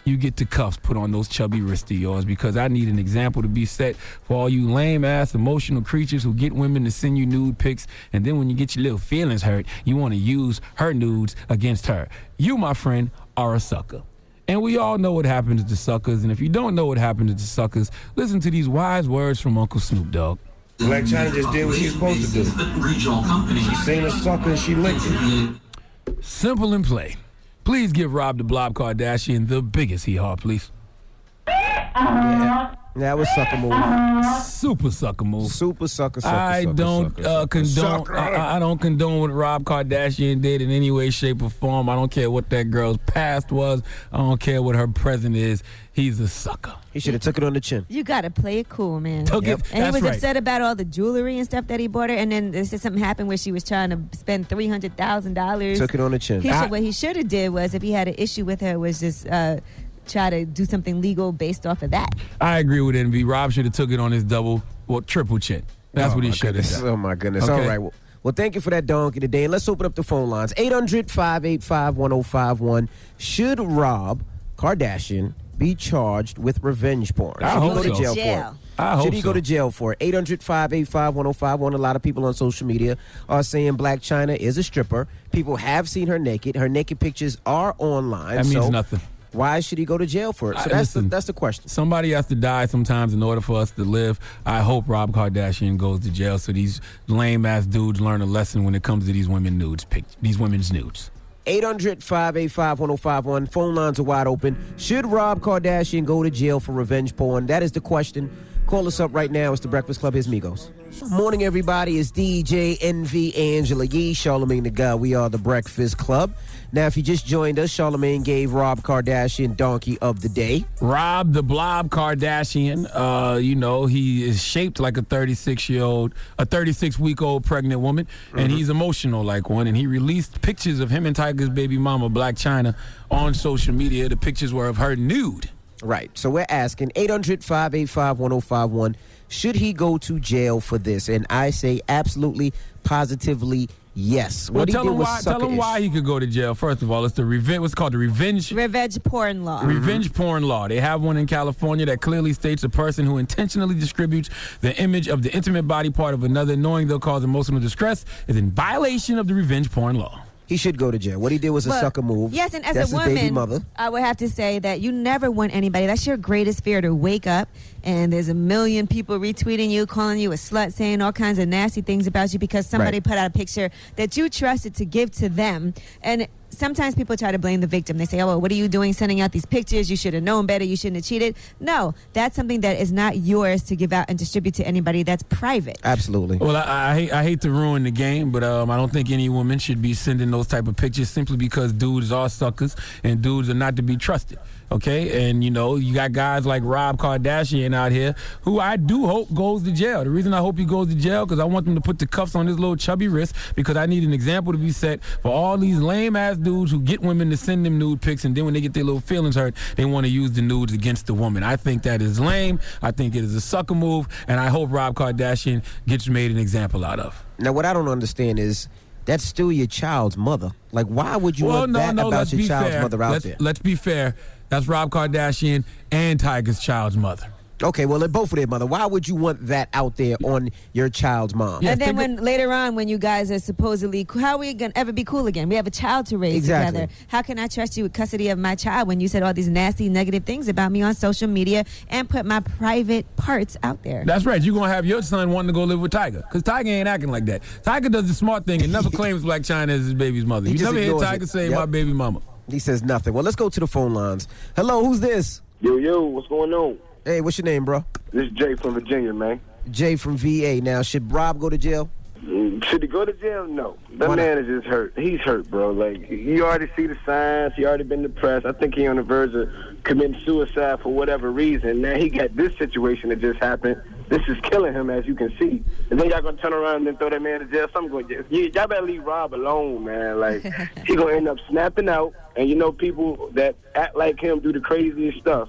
you get the cuffs put on those chubby wrists of yours, because I need an example to be set for all you lame-ass emotional creatures who get women to send you nude pics, and then when you get your little feelings hurt, you want to use her nudes against her. You, my friend, are a sucker. And we all know what happens to suckers, and if you don't know what happens to suckers, listen to these wise words from Uncle Snoop Dogg. Blac Chyna just did what she was supposed to do. She seen a sucker and she licked it. Simple and plain. Please give Rob the Blob Kardashian the biggest hee-haw, please. Yeah. That was sucker move. Super sucker move. Super sucker, sucker, I sucker, don't sucker, uh, sucker. condone. Sucker. I, I don't condone what Rob Kardashian did in any way, shape, or form. I don't care what that girl's past was. I don't care what her present is. He's a sucker. He should have took it on the chin. You gotta play it cool, man. Took it. And he That's was right. upset about all the jewelry and stuff that he bought her. And then this is something happened where she was trying to spend three hundred thousand dollars. Took it on the chin. He I- should, what he should have did was, if he had an issue with her, was just uh, try to do something legal based off of that. I agree with Envy. Rob should have took it on his double, well, triple chin. That's Oh, what he my should have goodness. done. Oh, my goodness. Okay. All right. Well, well, thank you for that donkey today. And let's open up the phone lines. eight hundred, five eight five, one oh five one. Should Rob Kardashian be charged with revenge porn? I Should he hope go to so. jail, Jail. for it? I hope Should he go so. to jail for it? eight hundred, five eight five, one oh five one. A lot of people on social media are saying Blac Chyna is a stripper. People have seen her naked. Her naked pictures are online. That means so nothing. Why should he go to jail for it? So I- that's, the, listen. that's the question. Somebody has to die sometimes in order for us to live. I hope Rob Kardashian goes to jail so these lame ass dudes learn a lesson when it comes to these women nudes, pic- these women's nudes. eight hundred, five eight five, one oh five one. Phone lines are wide open. Should Rob Kardashian go to jail for revenge porn? That is the question. Call us up right now. It's the Breakfast Club. Here's Migos. Morning, everybody. It's D J Envy, Angela Yee, Charlamagne the God. We are the Breakfast Club. Now, if you just joined us, Charlamagne gave Rob Kardashian Donkey of the Day. Rob the Blob Kardashian, uh, you know, he is shaped like a thirty-six-year-old, a thirty-six-week-old pregnant woman, and he's emotional like one. And he released pictures of him and Tiger's baby mama, Blac Chyna, on social media. The pictures were of her nude. Right. So we're asking eight hundred, five eight five, one oh five one. Should he go to jail for this? And I say absolutely, positively, yes. Well, What he tell did him was why. Tell him sucker-ish. why he could go to jail. First of all, it's the revenge. What's it called the revenge. Revenge porn law. Revenge porn law. They have one in California that clearly states a person who intentionally distributes the image of the intimate body part of another, knowing they'll cause emotional distress, is in violation of the revenge porn law. He should go to jail. What he did was a Well, sucker move. Yes, and as That's a his baby woman, mother. I would have to say that you never want anybody. That's your greatest fear, to wake up and there's a million people retweeting you, calling you a slut, saying all kinds of nasty things about you because somebody Right. put out a picture that you trusted to give to them. And sometimes people try to blame the victim. They say, oh, well, what are you doing sending out these pictures? You should have known better. You shouldn't have cheated. No, that's something that is not yours to give out and distribute to anybody. That's private. Absolutely. Well, I, I hate I hate to ruin the game, but um, I don't think any woman should be sending those type of pictures simply because dudes are suckers and dudes are not to be trusted. Okay, and you know you got guys like Rob Kardashian out here who I do hope goes to jail. The reason I hope he goes to jail because I want them to put the cuffs on his little chubby wrist because I need an example to be set for all these lame ass dudes who get women to send them nude pics, and then when they get their little feelings hurt, they want to use the nudes against the woman. I think that is lame. I think it is a sucker move, and I hope Rob Kardashian gets made an example out of. Now, what I don't understand is that's still your child's mother. Like, why would you well, want no, that no, about let's your be child's fair. mother out let's, there? Let's be fair. That's Rob Kardashian and Tiger's child's mother. Okay, well, they're both of their mother. Why would you want that out there on your child's mom? and then when later on, when you guys are supposedly, how are we gonna ever be cool again? We have a child to raise Exactly. together. How can I trust you with custody of my child when you said all these nasty, negative things about me on social media and put my private parts out there? That's right. You're going to have your son wanting to go live with Tiger because Tiger ain't acting like that. Tiger does the smart thing and never claims Blac Chyna as his baby's mother. He You just never hear ignores Tiger it. say Yep. my baby mama. He says nothing. Well, let's go to the phone lines. Hello, who's this? Yo, yo, what's going on? Hey, what's your name, bro? This is Jay from Virginia, man. Jay from V A. Now, should Rob go to jail? Mm, Should he go to jail? No. That Why not? man is just hurt. He's hurt, bro. Like, you already see the signs. He already been depressed. I think he on the verge of committing suicide for whatever reason. Now he got this situation that just happened. This is killing him, as you can see. And then y'all gonna turn around and then throw that man to jail. Something going to jail. Y'all better leave Rob alone, man. Like, he gonna end up snapping out. And you know, people that act like him do the craziest stuff.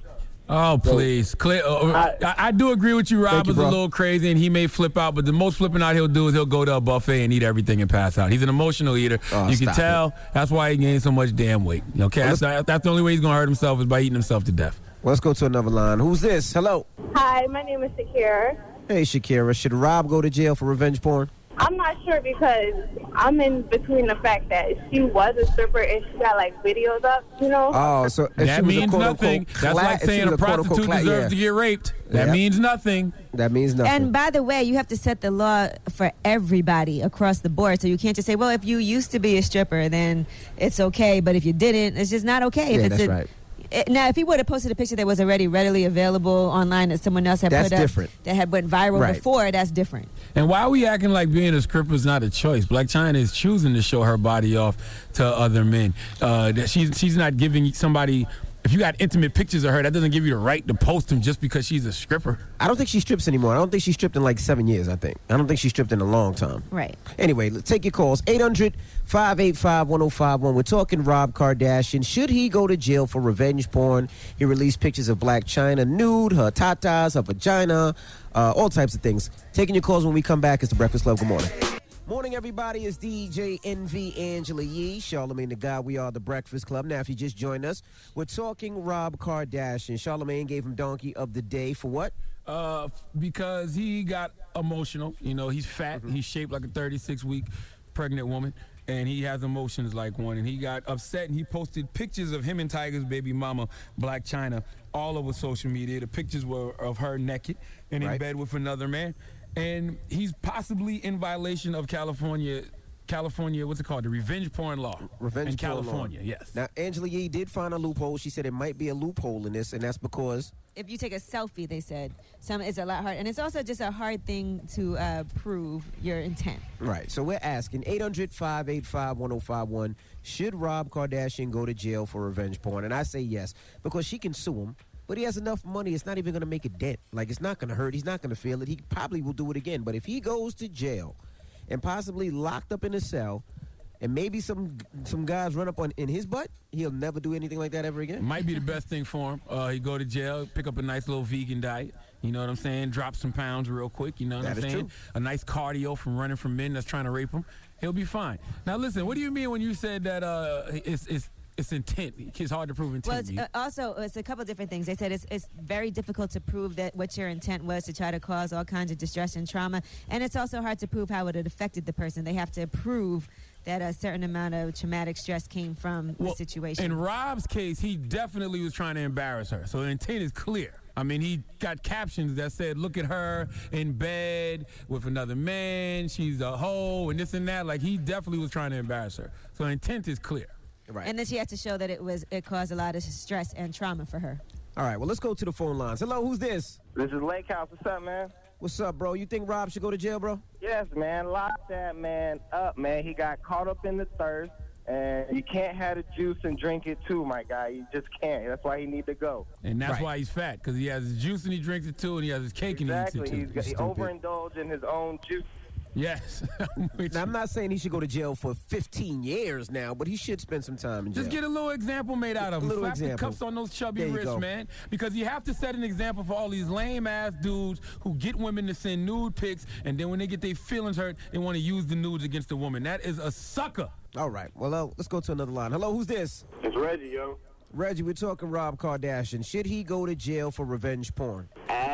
Oh, please. Clear, uh, I, I do agree with you, Rob you, is a bro. little crazy, and he may flip out, but the most flipping out he'll do is he'll go to a buffet and eat everything and pass out. He's an emotional eater. Oh, you can stop tell. it. That's why he gained so much damn weight. Okay, Well, that's, that's the only way he's going to hurt himself is by eating himself to death. Well, let's go to another line. Who's this? Hello. Hi, my name is Shakira. Hey, Shakira. Should Rob go to jail for revenge porn? I'm not sure because I'm in between the fact that she was a stripper and she got like videos up, you know? Oh, so if That she was means a quote nothing. unquote That's cla- like if she saying was a quote unquote prostitute cla- deserves yeah. to get raped. That Yep. means nothing. That means nothing. And by the way, you have to set the law for everybody across the board. So you can't just say, well, if you used to be a stripper, then it's okay. But if you didn't, it's just not okay. If Yeah, it's that's a, right. It, now, if he would have posted a picture that was already readily available online that someone else had That's put up different. that had went viral Right. before, that's different. And why are we acting like being a stripper is not a choice? Black China is choosing to show her body off to other men. Uh, that she's she's not giving somebody. If you got intimate pictures of her, that doesn't give you the right to post them just because she's a stripper. I don't think she strips anymore. I don't think she stripped in like seven years, I think. I don't think she stripped in a long time. Right. Anyway, let's take your calls. eight hundred, five eight five, one oh five one. We're talking Rob Kardashian. Should he go to jail for revenge porn? He released pictures of Blac Chyna nude, her tatas, her vagina, uh, all types of things. Taking your calls when we come back. It's The Breakfast Club. Good morning. Morning, everybody. It's D J N V Angela Yee, Charlamagne the God. We are The Breakfast Club. Now, if you just joined us, we're talking Rob Kardashian. Charlamagne gave him Donkey of the Day for what? Uh, because he got emotional. You know, he's fat. Mm-hmm. He's shaped like a thirty-six week pregnant woman. And he has emotions like one. And he got upset and he posted pictures of him and Tiger's baby mama, Blac Chyna, all over social media. The pictures were of her naked and in Right. bed with another man. And he's possibly in violation of California, California, what's it called? The revenge porn law. Revenge in porn law. California, yes. Now, Angela Yee did find a loophole. She said it might be a loophole in this, and that's because If you take a selfie, they said, some it's a lot hard. And it's also just a hard thing to uh, prove your intent. right. So we're asking eight hundred, five eight five, one oh five one. Should Rob Kardashian go to jail for revenge porn? And I say yes, because she can sue him. But he has enough money, it's not even going to make a dent. Like, it's not going to hurt. He's not going to feel it. He probably will do it again. But if he goes to jail and possibly locked up in a cell, and maybe some some guys run up on in his butt, he'll never do anything like that ever again. Might be the best thing for him. Uh, he go to jail, pick up a nice little vegan diet. You know what I'm saying? Drop some pounds real quick. You know what That I'm is saying? true. A nice cardio from running from men that's trying to rape him. He'll be fine. Now listen, what do you mean when you said that uh, it's it's it's intent? It's hard to prove intent. Well, it's, uh, also, it's a couple different things. They said it's, it's very difficult to prove that what your intent was to try to cause all kinds of distress and trauma. And it's also hard to prove how it had affected the person. They have to prove that a certain amount of traumatic stress came from Well, the situation. In Rob's case, he definitely was trying to embarrass her. So the intent is clear. I mean, he got captions that said, look at her in bed with another man. She's a hoe and this and that. Like, he definitely was trying to embarrass her. So the intent is clear. Right. And then she has to show that it was it caused a lot of stress and trauma for her. All right, well, let's go to the phone lines. Hello, who's this? This is Lake House. What's up, man? What's up, bro? You think Rob should go to jail, bro? Yes, man. Lock that man up, man. He got caught up in the thirst, and you can't have the juice and drink it too, my guy. You just can't. That's why he need to go. And that's Right. why he's fat, because he has his juice and he drinks it too, and he has his cake Exactly. and he eats it too. He's he overindulged in his own juice. Yes. Now, I'm not saying he should go to jail for fifteen years now, but he should spend some time in jail. Just get a little example made out of A him. little Slap the example. cuffs on those chubby There you wrists, go. man. Because you have to set an example for all these lame-ass dudes who get women to send nude pics, and then when they get their feelings hurt, they want to use the nudes against the woman. That is a sucker. All right, well, uh, let's go to another line. Hello, who's this? It's Reggie, yo. Reggie, we're talking Rob Kardashian. Should he go to jail for revenge porn?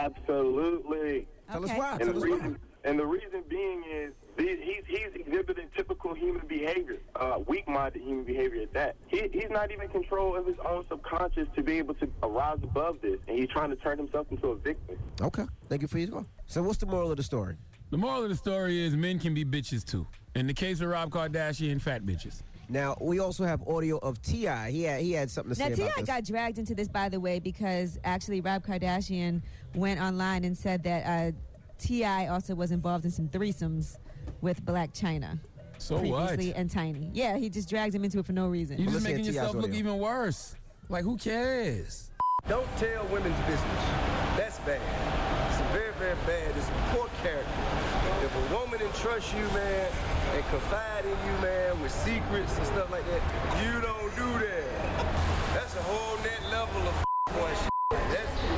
Absolutely. Tell us Okay. why. And Tell the us why. reason, and the reason being is he- he's he's exhibiting typical human behavior, uh, weak-minded human behavior at that. He, he's not even in control of his own subconscious to be able to rise above this, and he's trying to turn himself into a victim. Okay, thank you for your call. So what's the moral of the story? The moral of the story is men can be bitches too. In the case of Rob Kardashian, fat bitches. Now, we also have audio of T I He had, he had something to Now, say T I about this. got dragged into this, by the way, because actually Rob Kardashian went online and said that uh, T I also was involved in some threesomes with Blac Chyna. So previously what? and Tiny. Yeah, he just dragged him into it for no reason. You're Well, just let's hear making T I's yourself look audio. even worse. Like, who cares? Don't tell women's business. That's bad. It's very, very bad. It's poor character. If a woman entrusts you, man, and confide in you, man, with secrets and stuff like that, you don't do that. That's a whole net level of boy shit. That's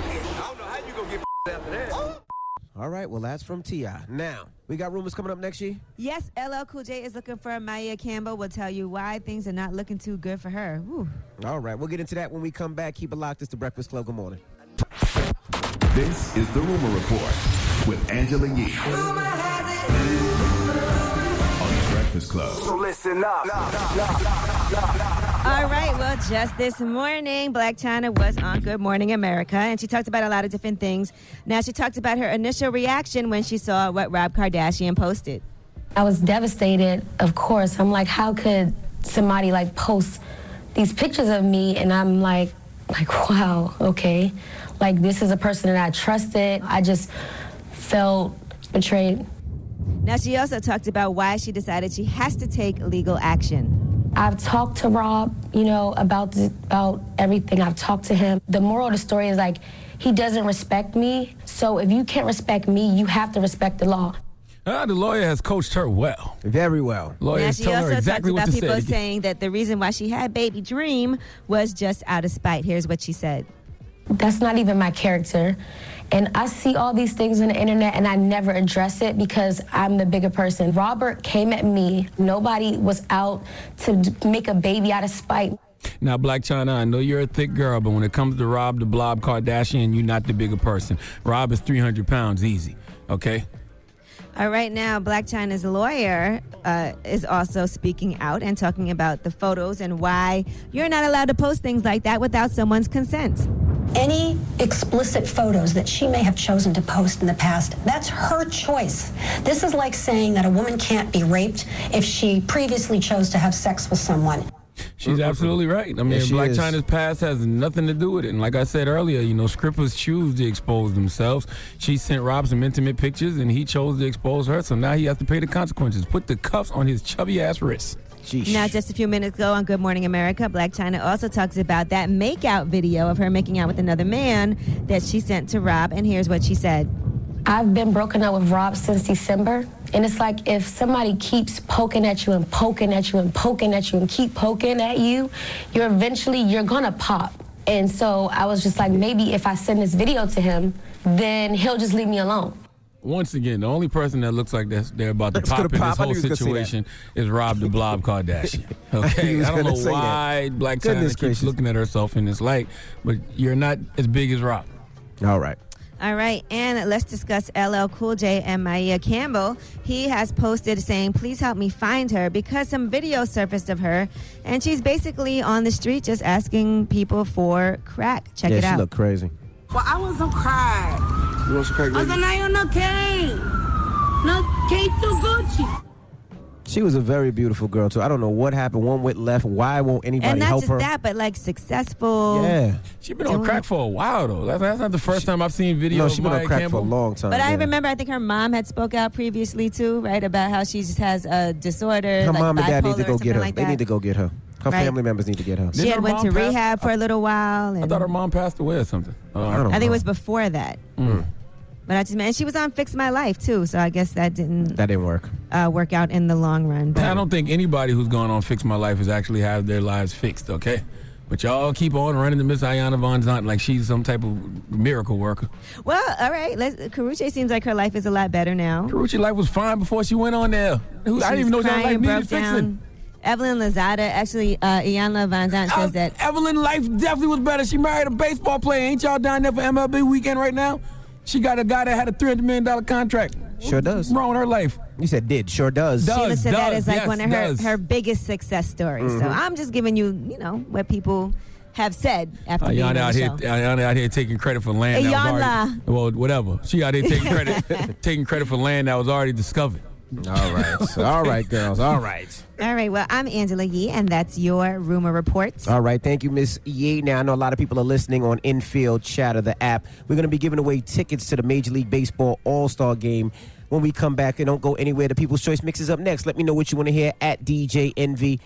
All right, well, that's from T I Now, we got rumors coming up next year? Yes, L L Cool J is looking for Maya Campbell. We'll tell you why things are not looking too good for her. Woo. All right, we'll get into that when we come back. Keep it locked. It's The Breakfast Club. Good morning. This is The Rumor Report with Angela Yee. Rumor has it. On The Breakfast Club. So listen up. All right, well, just this morning, Blac Chyna was on Good Morning America, and she talked about a lot of different things. Now, she talked about her initial reaction when she saw what Rob Kardashian posted. I was devastated, of course. I'm like, how could somebody, like, post these pictures of me? And I'm like, like, wow, okay. Like, this is a person that I trusted. I just felt betrayed. Now, she also talked about why she decided she has to take legal action. I've talked to Rob, you know, about the, about everything. I've talked to him. The moral of the story is, like, he doesn't respect me. So if you can't respect me, you have to respect the law. Uh, the lawyer has coached her well. Very well. Lawyers now, she tell also her exactly talks what about to people say. saying that the reason why she had Baby Dream was just out of spite. Here's what she said. That's not even my character. And I see all these things on the internet and I never address it because I'm the bigger person. Robert came at me. Nobody was out to d- make a baby out of spite. Now, Blac Chyna, I know you're a thick girl, but when it comes to Rob the Blob Kardashian, you're not the bigger person. Rob is three hundred pounds easy, okay? All right, now, Blac Chyna's lawyer uh, is also speaking out and talking about the photos and why you're not allowed to post things like that without someone's consent. Any explicit photos that she may have chosen to post in the past, that's her choice. This is like saying that a woman can't be raped if she previously chose to have sex with someone. She's absolutely right. I mean, Yeah, she Blac is. Chyna's past has nothing to do with it. And like I said earlier, you know, strippers choose to expose themselves. She sent Rob some intimate pictures, and he chose to expose her, so now he has to pay the consequences. Put the cuffs on his chubby-ass wrists. Now, just a few minutes ago on Good Morning America, Blac Chyna also talks about that make-out video of her making out with another man that she sent to Rob, and here's what she said. I've been broken up with Rob since December, and it's like if somebody keeps poking at you and poking at you and poking at you and keep poking at you, you're eventually, you're gonna pop. And so I was just like, maybe if I send this video to him, then he'll just leave me alone. Once again, the only person that looks like that's, they're about to That's pop gonna in pop. this I whole knew he was gonna say situation is Rob the Blob Kardashian. Okay? He was I don't gonna know say why that. Blac Goodness Chyna keeps gracious. looking at herself in this light, but you're not as big as Rob. All right. All right, and let's discuss L L Cool J and Maya Campbell. He has posted saying, please help me find her because some video surfaced of her, and she's basically on the street just asking people for crack. Check yeah, it she out. looked crazy. Well, I want some crack. You want some crack, I said, now no cane. No cane to Gucci. She was a very beautiful girl, too. I don't know what happened. One went left. Why won't anybody And not help just her? that, but like successful. Yeah. She's been on crack for a while, though. That's, that's not the first time I've seen video No, of she's been Maya on crack Campbell. for a long time. But I yeah. remember, I think her mom had spoke out previously too, right, about how she just has a disorder. Her like mom and dad bipolar need to or go something get her. like They that. need to go get her. Her Right. family members need to get her. She had her went mom to pass- rehab for a little while. And I thought her mom passed away or something. Uh, I don't I think know. it was before that. Mm. But I just, man, she was on Fix My Life too, so I guess that didn't That didn't work. uh, work out in the long run. But I don't think anybody who's gone on Fix My Life has actually had their lives fixed, okay? But y'all keep on running to Miss Ayanna Von Zant like she's some type of miracle worker. well, all right. Let's, Karrueche seems like her life is a lot better now. Karrueche's life was fine before she went on there. Who- I didn't even know that crying, life broke needed fixing. down. Evelyn Lozada, actually, uh, Iyanla Van Zant says Uh, that. Evelyn life definitely was better. She married a baseball player. Ain't y'all down there for M L B weekend right now? She got a guy that had a three hundred million dollars contract. Sure does. What's wrong with her life? You said did. Sure does. Does. Sheila said that does, is like yes, one of her, does. her biggest success stories. So Mhm. I'm just giving you, you know, what people have said after being on Ayanna the out here, show. Ayanna out here taking credit for land that was Ayanna. already, well, whatever. She out here taking credit, taking credit for land that was already discovered. All right. All right, girls. All right. All right, well, I'm Angela Yee, and that's your Rumor Report. All right. Thank you, Miss Yee. Now, I know a lot of people are listening on Infield Chatter, the app. We're going to be giving away tickets to the Major League Baseball All-Star Game when we come back. And don't go anywhere. The People's Choice Mix is up next. Let me know what you want to hear at D J Envy.